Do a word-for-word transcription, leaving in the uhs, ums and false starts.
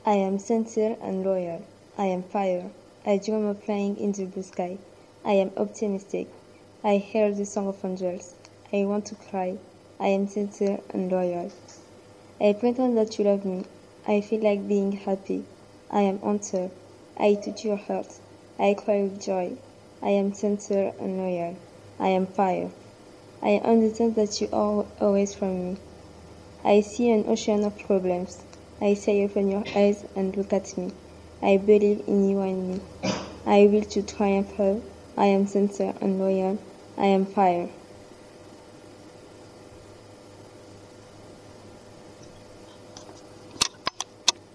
I am sincere and loyal. I am fire. I dream of flying in the blue sky. I am optimistic. I hear the song of angels. I want to cry. I am sincere and loyal. I pretend that you love me. I feel like being happy. I am answer. I touch your heart. I cry with joy. I am sincere and loyal. I am fire. I understand that you are always from me. I see an ocean of problems. I say open your eyes and look at me. I believe in you and me. I will to triumph. I am sincere and loyal. I am fire.